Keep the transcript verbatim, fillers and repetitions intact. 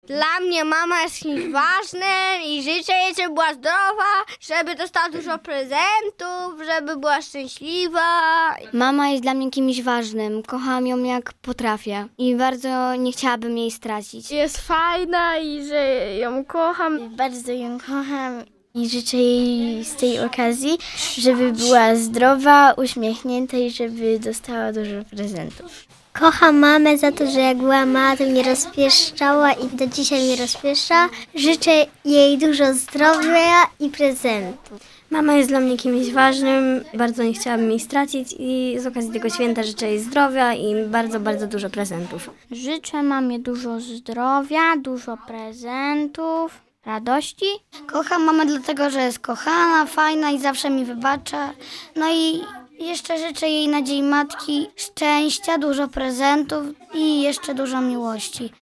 Dla mnie mama jest kimś ważnym i życzę jej, żeby była zdrowa, żeby dostała dużo prezentów, żeby była szczęśliwa. Mama jest dla mnie kimś ważnym. Kocham ją jak potrafię i bardzo nie chciałabym jej stracić. Jest fajna i że ją kocham. Bardzo ją kocham i życzę jej z tej okazji, żeby była zdrowa, uśmiechnięta i żeby dostała dużo prezentów. Kocham mamę za to, że jak była mała, to mnie rozpieszczała i do dzisiaj mnie rozpieszcza. Życzę jej dużo zdrowia i prezentów. Mama jest dla mnie kimś ważnym, bardzo nie chciałabym jej stracić i z okazji tego święta życzę jej zdrowia i bardzo, bardzo dużo prezentów. Życzę mamie dużo zdrowia, dużo prezentów, radości. Kocham mamę dlatego, że jest kochana, fajna i zawsze mi wybacza. No i jeszcze życzę jej nadziei matki, szczęścia, dużo prezentów i jeszcze dużo miłości.